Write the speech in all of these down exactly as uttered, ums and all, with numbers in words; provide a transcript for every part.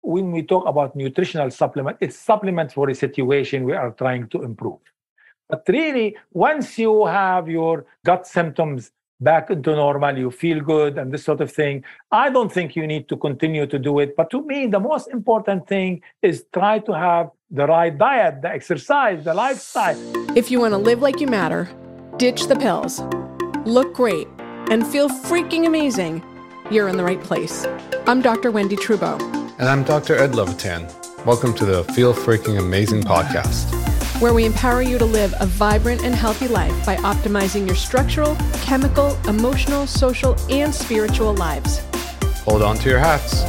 when we talk about nutritional supplement, it's supplement for a situation we are trying to improve. But really, once you have your gut symptoms back into normal, you feel good and this sort of thing, I don't think you need to continue to do it. But to me, the most important thing is try to have the right diet, the exercise, the lifestyle. If you want to live like you matter, ditch the pills, look great, and feel freaking amazing, you're in the right place. I'm Doctor Wendy Trubo. And I'm Doctor Ed Levitan. Welcome to the Feel Freaking Amazing podcast, where we empower you to live a vibrant and healthy life by optimizing your structural, chemical, emotional, social, and spiritual lives. Hold on to your hats.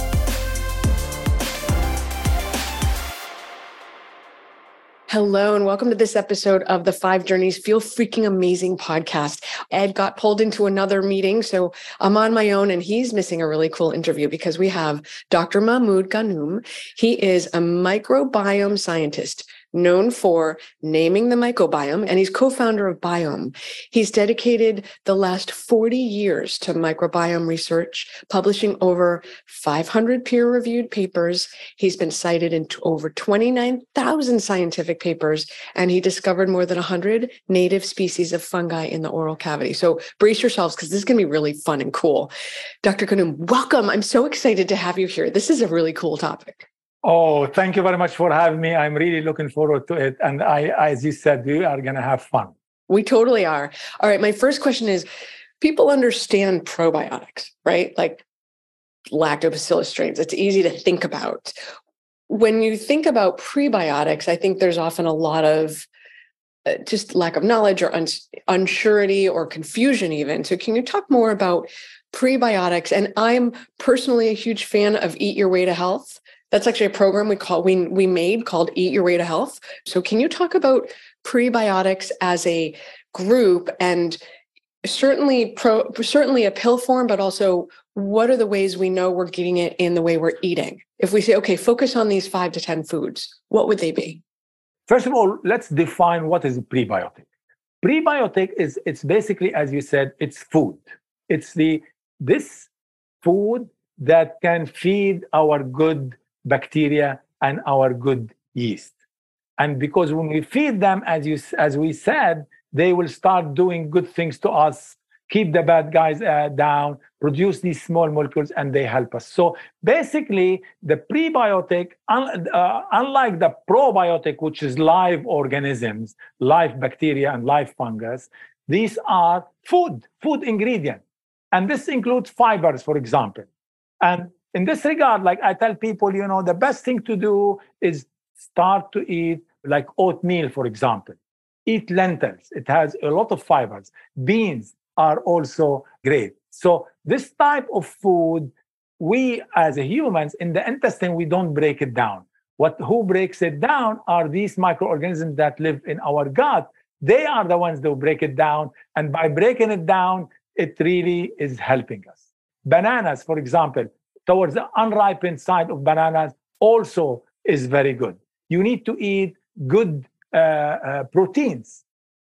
Hello, and welcome to this episode of the Five Journeys Feel Freaking Amazing podcast. Ed got pulled into another meeting, so I'm on my own, and he's missing a really cool interview because we have Doctor Mahmoud Ghanom. He is a microbiome scientist known for naming the microbiome, and he's co-founder of Biome. He's dedicated the last forty years to microbiome research, publishing over five hundred peer-reviewed papers. He's been cited in over twenty-nine thousand scientific papers, and he discovered more than one hundred native species of fungi in the oral cavity. So brace yourselves, because this is going to be really fun and cool. Doctor Ghanom, welcome. I'm so excited to have you here. This is a really cool topic. Oh, thank you very much for having me. I'm really looking forward to it. And I, as you said, we are going to have fun. We totally are. All right. My first question is, people understand probiotics, right? Like lactobacillus strains. It's easy to think about. When you think about prebiotics, I think there's often a lot of uh, just lack of knowledge or un- unsurety or confusion even. So can you talk more about prebiotics? And I'm personally a huge fan of Eat Your Way to Health. That's actually a program we call we we made called Eat Your Way to Health. So can you talk about prebiotics as a group, and certainly pro, certainly a pill form, but also what are the ways we know we're getting it in the way we're eating? If we say, okay, focus on these five to ten foods, what would they be? First of all, let's define what is a prebiotic. Prebiotic is it's basically, as you said, it's food. It's the this food that can feed our good bacteria and our good yeast. And because when we feed them, as you as we said, they will start doing good things to us, keep the bad guys uh, down, produce these small molecules, and they help us. So basically, the prebiotic, un- uh, unlike the probiotic, which is live organisms, live bacteria and live fungus, these are food, food ingredients. And this includes fibers, for example. And in this regard, like I tell people, you know, the best thing to do is start to eat like oatmeal, for example. Eat lentils. It has a lot of fibers. Beans are also great. So this type of food, we as humans in the intestine, we don't break it down. What who breaks it down are these microorganisms that live in our gut. They are the ones that break it down. And by breaking it down, it really is helping us. Bananas, for example, towards the unripened side of bananas also is very good. You need to eat good uh, uh, proteins.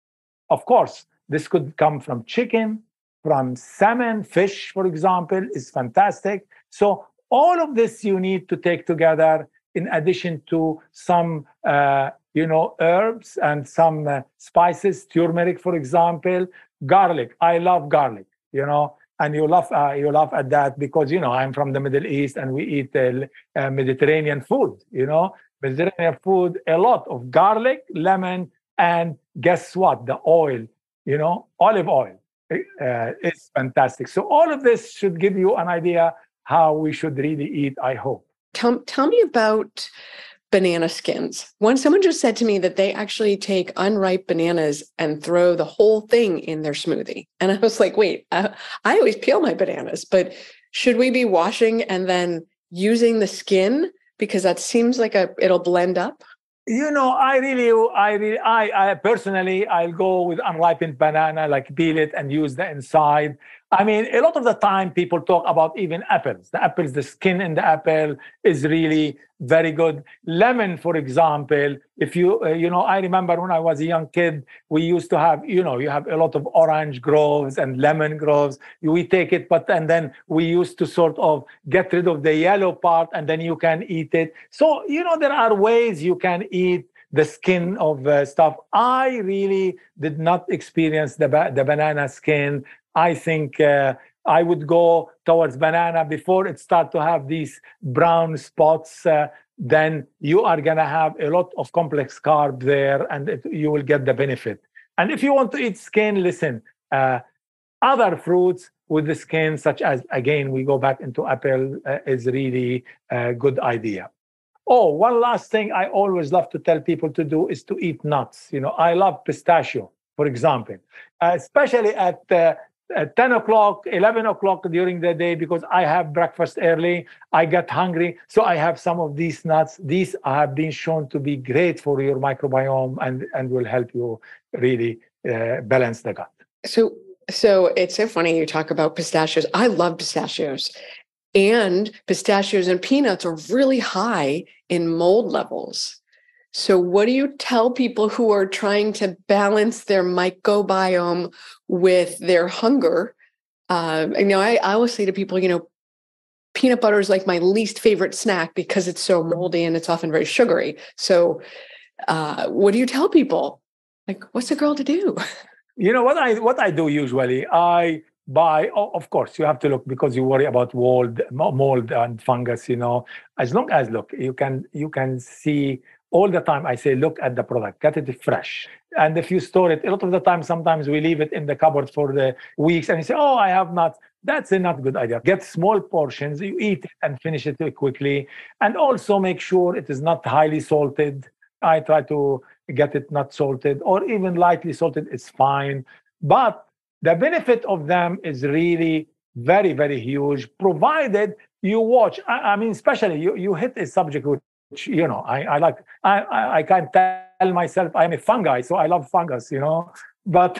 Of course, this could come from chicken, from salmon, fish, for example, is fantastic. So all of this you need to take together in addition to some, uh, you know, herbs and some uh, spices, turmeric, for example, garlic. I love garlic, you know. And you laugh, uh, you laugh at that because, you know, I'm from the Middle East and we eat uh, uh, Mediterranean food, you know, Mediterranean food, a lot of garlic, lemon, and guess what? The oil, you know, olive oil uh, is fantastic. So all of this should give you an idea how we should really eat, I hope. Tell, tell me about banana skins. When someone just said to me that they actually take unripe bananas and throw the whole thing in their smoothie. And I was like, wait, I, I always peel my bananas, but should we be washing and then using the skin? Because that seems like a it'll blend up. You know, I really, I really, I, I personally, I'll go with unripened banana, like peel it and use the inside. I mean, a lot of the time people talk about even apples. The apples, the skin in the apple is really very good. Lemon, for example, if you, uh, you know, I remember when I was a young kid, we used to have, you know, you have a lot of orange groves and lemon groves. We take it, but, and then we used to sort of get rid of the yellow part and then you can eat it. So, you know, there are ways you can eat the skin of uh, stuff. I really did not experience the, ba- the banana skin. I think uh, I would go towards banana before it start to have these brown spots. Uh, then you are going to have a lot of complex carb there and it, you will get the benefit. And if you want to eat skin, listen, uh, other fruits with the skin, such as, again, we go back into apple, uh, is really a good idea. Oh, one last thing I always love to tell people to do is to eat nuts. You know, I love pistachio, for example, uh, especially at, uh, at ten o'clock, eleven o'clock during the day, because I have breakfast early, I get hungry. So I have some of these nuts. These have been shown to be great for your microbiome and, and will help you really uh, balance the gut. So, so it's so funny you talk about pistachios. I love pistachios. And pistachios and peanuts are really high in mold levels. So what do you tell people who are trying to balance their microbiome with their hunger? Uh, you know, I, I always say to people, you know, peanut butter is like my least favorite snack because it's so moldy and it's often very sugary. So uh, what do you tell people? Like, what's a girl to do? You know, what I what I do usually, I buy, oh, of course, you have to look because you worry about mold, mold and fungus, you know. As long as, look, you can you can see all the time, I say, look at the product, get it fresh. And if you store it, a lot of the time, sometimes we leave it in the cupboard for the weeks and you say, oh, I have nuts. That's a not good idea. Get small portions, you eat it and finish it quickly. And also make sure it is not highly salted. I try to get it not salted or even lightly salted, it's fine. But the benefit of them is really very, very huge, provided you watch. I, I mean, especially you, you hit a subject which, you know, I, I like, I, I, I can't tell myself I'm a fungi, so I love fungus, you know. But,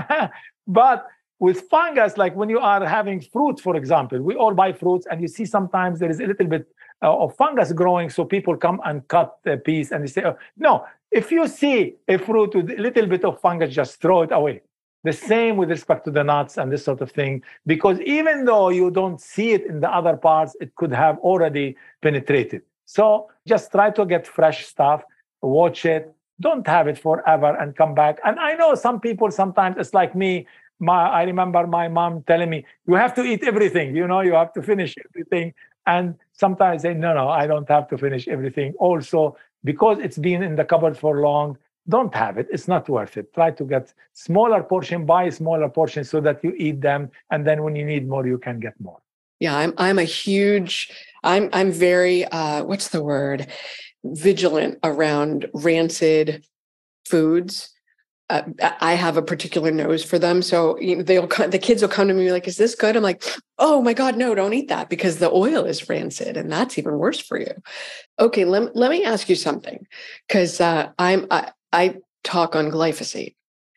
but with fungus, like when you are having fruits, for example, we all buy fruits and you see sometimes there is a little bit uh, of fungus growing. So people come and cut a piece and they say, oh, no, if you see a fruit with a little bit of fungus, just throw it away. The same with respect to the nuts and this sort of thing, because even though you don't see it in the other parts, it could have already penetrated. So just try to get fresh stuff, watch it, don't have it forever and come back. And I know some people, sometimes it's like me, my, I remember my mom telling me, you have to eat everything, you know, you have to finish everything. And sometimes I say, no, no, I don't have to finish everything. Also, because it's been in the cupboard for long, don't have it. It's not worth it. Try to get smaller portion, buy smaller portions so that you eat them. And then when you need more, you can get more. Yeah, I'm I'm a huge, I'm I'm very, uh, what's the word? Vigilant around rancid foods. Uh, I have a particular nose for them. So you know, they'll the kids will come to me like, is this good? I'm like, oh my God, no, don't eat that because the oil is rancid and that's even worse for you. Okay, let, let me ask you something because uh, I'm I, I talk on glyphosate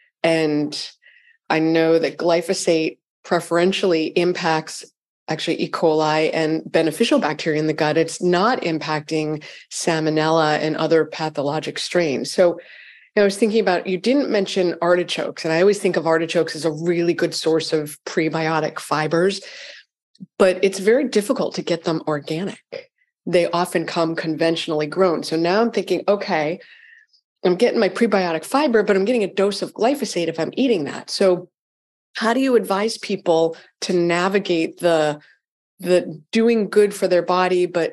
and I know that glyphosate preferentially impacts actually E. coli and beneficial bacteria in the gut. It's not impacting Salmonella and other pathologic strains. So I was thinking about, you didn't mention artichokes, and I always think of artichokes as a really good source of prebiotic fibers, but it's very difficult to get them organic. They often come conventionally grown. So now I'm thinking, okay, I'm getting my prebiotic fiber, but I'm getting a dose of glyphosate if I'm eating that. So how do you advise people to navigate the, the doing good for their body, but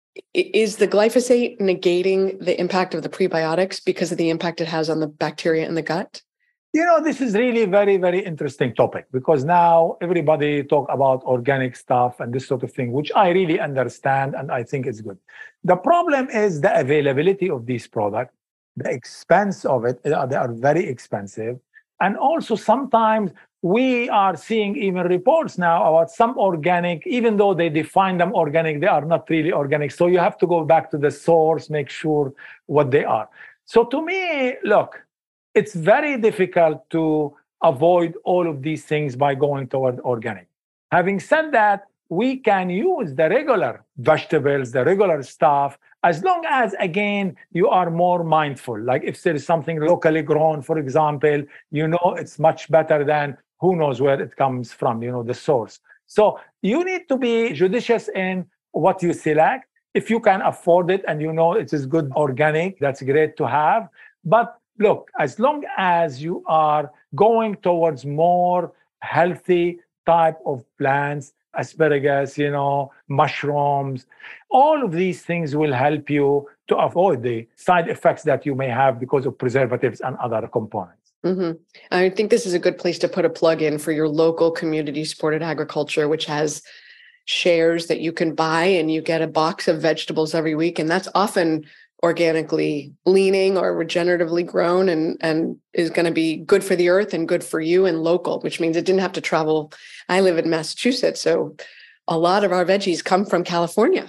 is the glyphosate negating the impact of the prebiotics because of the impact it has on the bacteria in the gut? You know, this is really very, very interesting topic because now everybody talk about organic stuff and this sort of thing, which I really understand and I think is good. The problem is the availability of these products, the expense of it. They are very expensive. And also sometimes we are seeing even reports now about some organic, even though they define them organic, they are not really organic. So you have to go back to the source, make sure what they are. So to me, look, it's very difficult to avoid all of these things by going toward organic. Having said that, we can use the regular vegetables, the regular stuff, as long as, again, you are more mindful. Like if there is something locally grown, for example, you know it's much better than who knows where it comes from, you know, the source. So you need to be judicious in what you select. If you can afford it and you know it is good organic, that's great to have. But look, as long as you are going towards more healthy type of plants, asparagus, you know, mushrooms, all of these things will help you to avoid the side effects that you may have because of preservatives and other components. Mm-hmm. I think this is a good place to put a plug in for your local community supported agriculture, which has shares that you can buy, and you get a box of vegetables every week. And that's often organically leaning or regeneratively grown, and, and is going to be good for the earth and good for you and local, which means it didn't have to travel. I live in Massachusetts, so a lot of our veggies come from California,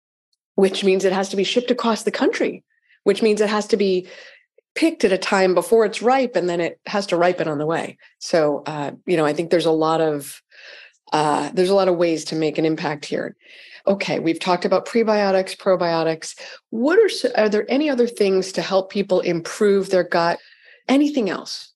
which means it has to be shipped across the country, which means it has to be picked at a time before it's ripe, and then it has to ripen on the way. So, uh, you know, I think there's a lot of uh, there's a lot of ways to make an impact here. Okay, we've talked about prebiotics, probiotics. What are, are there any other things to help people improve their gut? Anything else?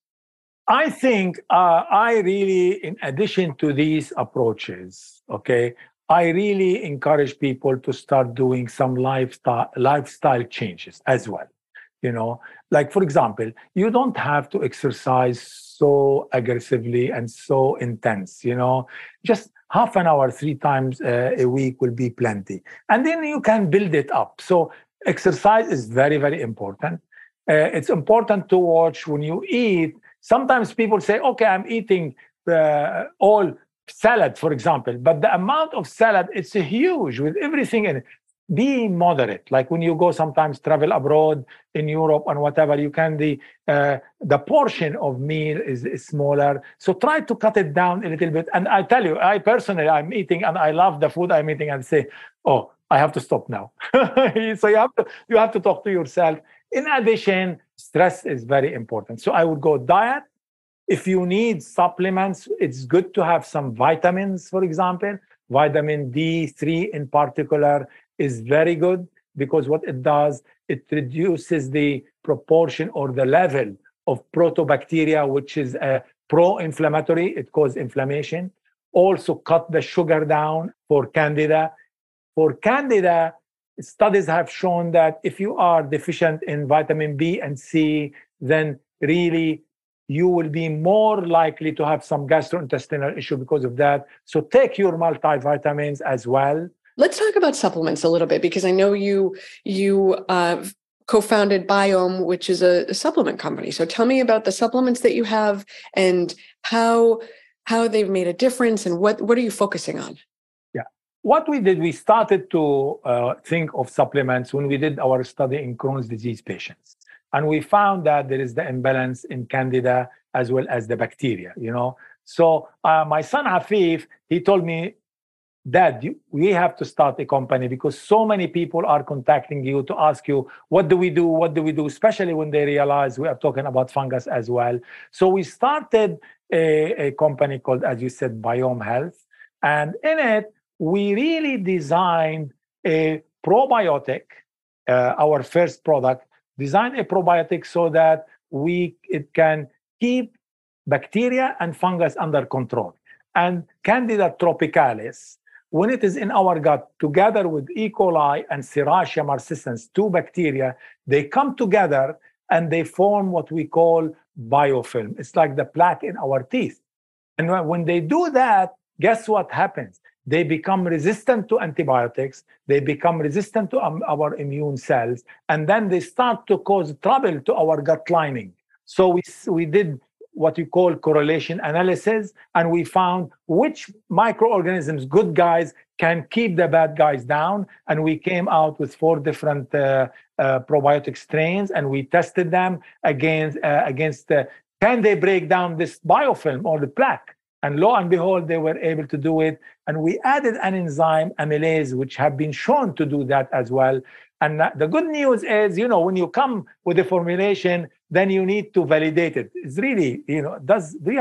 I think uh, I really, in addition to these approaches, okay, I really encourage people to start doing some lifestyle lifestyle changes as well. You know, like for example, you don't have to exercise so aggressively and so intense, you know, just half an hour, three times uh, a week will be plenty. And then you can build it up. So exercise is very, very important. Uh, it's important to watch when you eat. Sometimes people say, okay, I'm eating uh, all salad, for example, but the amount of salad, it's huge with everything in it. Be moderate. Like when you go sometimes travel abroad in Europe and whatever, you can, the uh, the portion of meal is, is smaller. So try to cut it down a little bit. And I tell you, I personally, I'm eating and I love the food I'm eating and say, oh, I have to stop now. So you have to, you have to talk to yourself. In addition, stress is very important. So I would go diet. If you need supplements, it's good to have some vitamins, for example. Vitamin D three in particular is very good because what it does, it reduces the proportion or the level of protobacteria, which is a pro-inflammatory. It causes inflammation. Also cut the sugar down for candida. For candida, studies have shown that if you are deficient in vitamin B and C, then really you will be more likely to have some gastrointestinal issue because of that. So take your multivitamins as well. Let's talk about supplements a little bit, because I know you you uh, co-founded Biome, which is a, a supplement company. So tell me about the supplements that you have and how how they've made a difference, and what what are you focusing on? Yeah, what we did, we started to uh, think of supplements when we did our study in Crohn's disease patients, and we found that there is the imbalance in Candida as well as the bacteria. You know, so uh, my son Afif, he told me, Dad, you, we have to start a company because so many people are contacting you to ask you, what do we do? What do we do? Especially when they realize we are talking about fungus as well. So we started a, a company called, as you said, Biome Health. And in it, we really designed a probiotic, uh, our first product, designed a probiotic so that we it can keep bacteria and fungus under control. And Candida tropicalis, when it is in our gut, together with E. coli and Serratia marcescens, two bacteria, they come together and they form what we call biofilm. It's like the plaque in our teeth. And when they do that, guess what happens? They become resistant to antibiotics. They become resistant to um, our immune cells. And then they start to cause trouble to our gut lining. So we, we did what we call correlation analysis, and we found which microorganisms, good guys, can keep the bad guys down. And we came out with four different uh, uh, probiotic strains, and we tested them against, uh, against uh, can they break down this biofilm or the plaque? And lo and behold, they were able to do it. And we added an enzyme, amylase, which have been shown to do that as well. And the good news is, you know, when you come with a formulation, then you need to validate it. It's really, you know, does do you have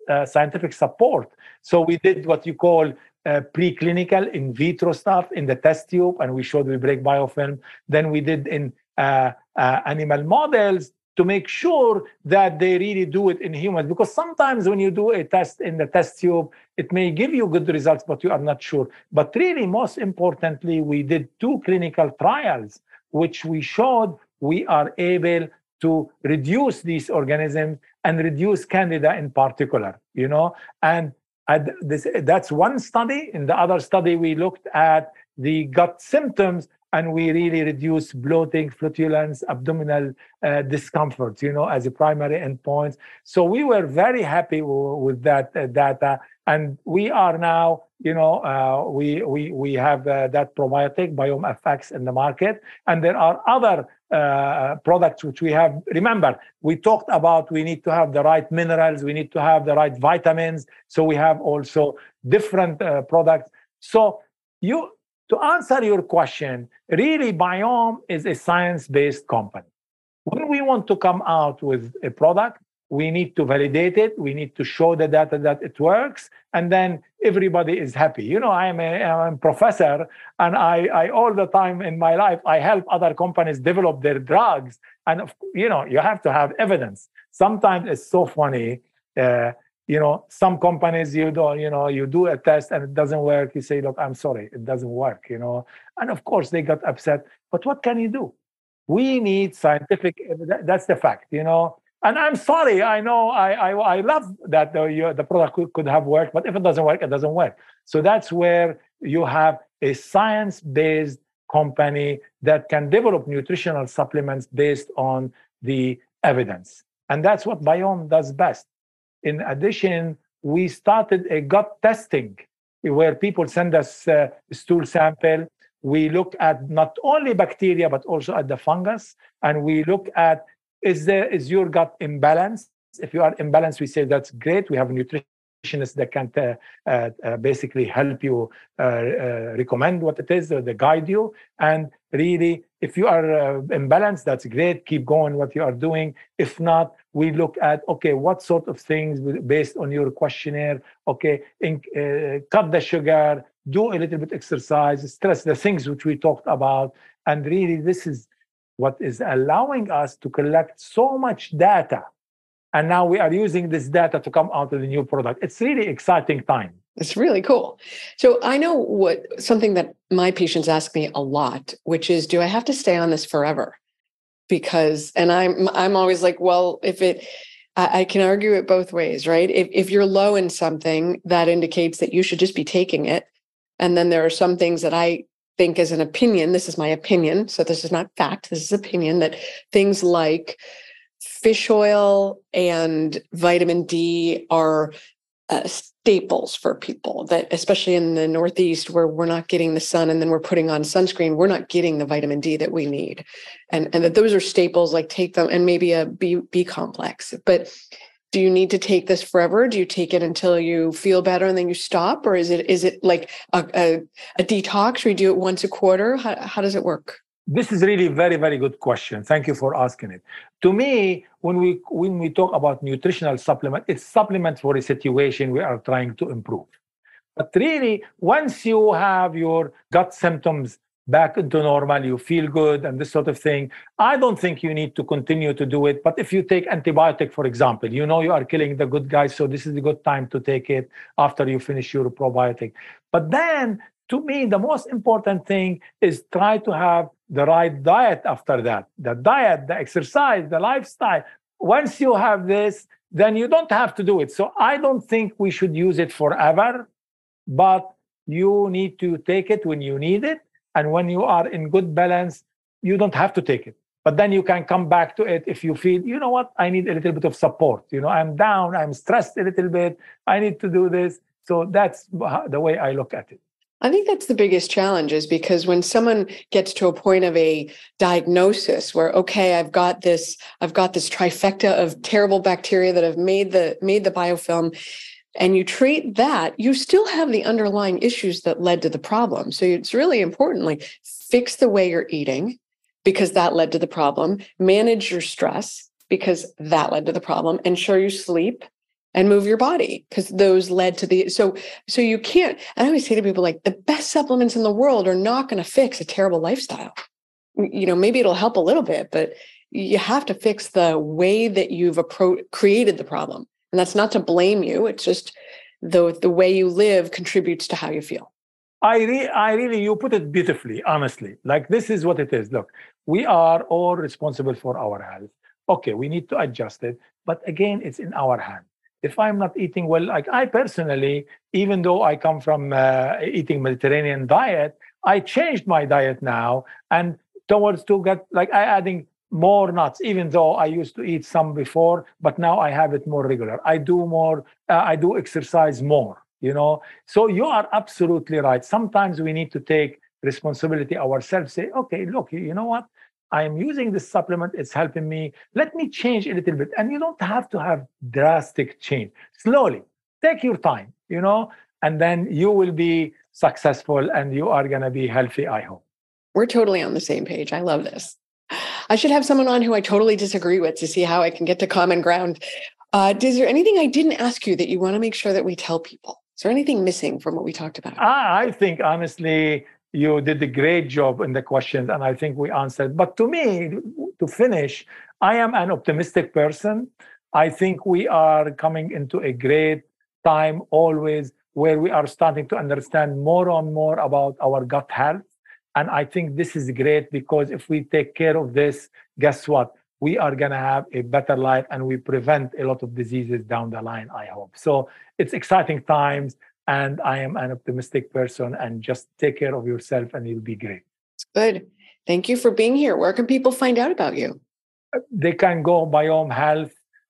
uh, scientific support. So we did what you call uh, preclinical in vitro stuff in the test tube, and we showed we break biofilm. Then we did in uh, uh, animal models to make sure that they really do it in humans. Because sometimes when you do a test in the test tube, it may give you good results, but you are not sure. But really, most importantly, we did two clinical trials, which we showed we are able to reduce these organisms and reduce Candida in particular, you know, and this, that's one study. In the other study, we looked at the gut symptoms, and we really reduced bloating, flatulence, abdominal uh, discomfort, you know, as a primary endpoint. So we were very happy w- with that uh, data, and we are now, you know, uh, we we we have uh, that probiotic Biome F X in the market, and there are other uh, products which we have. Remember, we talked about we need to have the right minerals, we need to have the right vitamins. So we have also different uh, products. So you. To answer your question, really, Biome is a science-based company. When we want to come out with a product, we need to validate it. We need to show the data that it works, and then everybody is happy. You know, I'm a, I'm a professor, and I, I all the time in my life, I help other companies develop their drugs. And, you know, you have to have evidence. Sometimes it's so funny. Uh, You know, some companies, you don't, you know, you do a test and it doesn't work. You say, look, I'm sorry, it doesn't work, you know. And of course, they got upset. But what can you do? We need scientific, that's the fact, you know. And I'm sorry, I know, I I, I love that the, you, the product could, could have worked, but if it doesn't work, it doesn't work. So that's where you have a science-based company that can develop nutritional supplements based on the evidence. And that's what Biome does best. In addition, we started a gut testing where people send us a stool sample. We look at not only bacteria, but also at the fungus. And we look at, is there is your gut imbalanced? If you are imbalanced, we say that's great. We have nutritionists that can uh, uh, basically help you uh, uh, recommend what it is, or they guide you. And really, if you are uh, imbalanced, that's great. Keep going what you are doing. If not, we look at, okay, what sort of things based on your questionnaire, okay, in, uh, cut the sugar, do a little bit exercise, stress, the things which we talked about. And really, this is what is allowing us to collect so much data. And now we are using this data to come out with a new product. It's really exciting time. It's really cool. So I know what something that my patients ask me a lot, which is, do I have to stay on this forever? Because, and I'm I'm always like, well, if it, I, I can argue it both ways, right? If if you're low in something, that indicates that you should just be taking it. And then there are some things that I think as an opinion, this is my opinion, so this is not fact, this is opinion, that things like fish oil and vitamin D are uh, staples for people, that especially in the Northeast where we're not getting the sun and then we're putting on sunscreen, we're not getting the vitamin D that we need. And, and that those are staples, like take them, and maybe a B, B complex. But do you need to take this forever? Do you take it until you feel better and then you stop? Or is it is it like a, a, a detox, or you do it once a quarter? How, how does it work? This is really a very, very good question. Thank you for asking it. To me, when we when we talk about nutritional supplement, it's supplement for a situation we are trying to improve. But really, once you have your gut symptoms back into normal, you feel good and this sort of thing, I don't think you need to continue to do it. But if you take antibiotic, for example, you know you are killing the good guys, so this is a good time to take it after you finish your probiotic. But then, to me, the most important thing is try to have the right diet after that. The diet, the exercise, the lifestyle. Once you have this, then you don't have to do it. So I don't think we should use it forever, but you need to take it when you need it. And when you are in good balance, you don't have to take it. But then you can come back to it if you feel, you know what, I need a little bit of support. You know, I'm down, I'm stressed a little bit, I need to do this. So that's the way I look at it. I think that's the biggest challenge, is because when someone gets to a point of a diagnosis where, okay, I've got this, I've got this trifecta of terrible bacteria that have made the made the biofilm, and you treat that, you still have the underlying issues that led to the problem. So it's really important, like, fix the way you're eating, because that led to the problem. Manage your stress, because that led to the problem. Ensure you sleep, and move your body, because those led to the, so, so you can't, and I always say to people, like, the best supplements in the world are not going to fix a terrible lifestyle. You know, maybe it'll help a little bit, but you have to fix the way that you've appro- created the problem. And that's not to blame you. It's just the, the way you live contributes to how you feel. I, re- I really, you put it beautifully, honestly. Like, this is what it is. Look, we are all responsible for our health. Okay, we need to adjust it. But again, it's in our hand. If I'm not eating well, like I personally, even though I come from uh, eating Mediterranean diet, I changed my diet now and towards to get, like I adding more nuts, even though I used to eat some before, but now I have it more regular. I do more, uh, I do exercise more, you know? So you are absolutely right. Sometimes we need to take responsibility ourselves, say, okay, look, you know what? I'm using this supplement. It's helping me. Let me change a little bit. And you don't have to have drastic change. Slowly, take your time, you know, and then you will be successful and you are going to be healthy, I hope. We're totally on the same page. I love this. I should have someone on who I totally disagree with to see how I can get to common ground. Uh, is there anything I didn't ask you that you want to make sure that we tell people? Is there anything missing from what we talked about? I, I think, honestly, you did a great job in the questions, and I think we answered. But to me, to finish, I am an optimistic person. I think we are coming into a great time always where we are starting to understand more and more about our gut health. And I think this is great because if we take care of this, guess what? We are going to have a better life and we prevent a lot of diseases down the line, I hope. So it's exciting times. And I am an optimistic person, and just take care of yourself and you'll be great. Good. Thank you for being here. Where can people find out about you? They can go biome health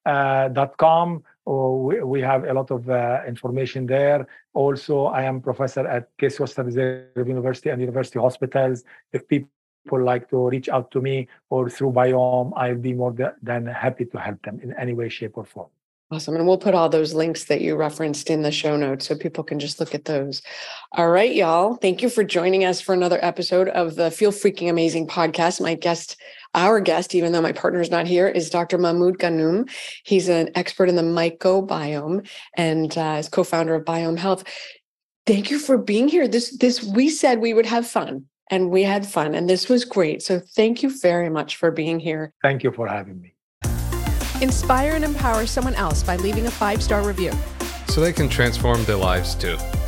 dot com. Or we, we have a lot of uh, information there. Also, I am professor at Case Western Reserve University and University Hospitals. If people like to reach out to me or through Biome, I'll be more than happy to help them in any way, shape, or form. Awesome. And we'll put all those links that you referenced in the show notes so people can just look at those. All right, y'all. Thank you for joining us for another episode of the Feel Freaking Amazing podcast. My guest, our guest, even though my partner's not here, is Doctor Mahmoud Ghanom. He's an expert in the mycobiome and uh, is co-founder of Biome Health. Thank you for being here. This, this, we said we would have fun, and we had fun, and this was great. So thank you very much for being here. Thank you for having me. Inspire and empower someone else by leaving a five-star review, so they can transform their lives too.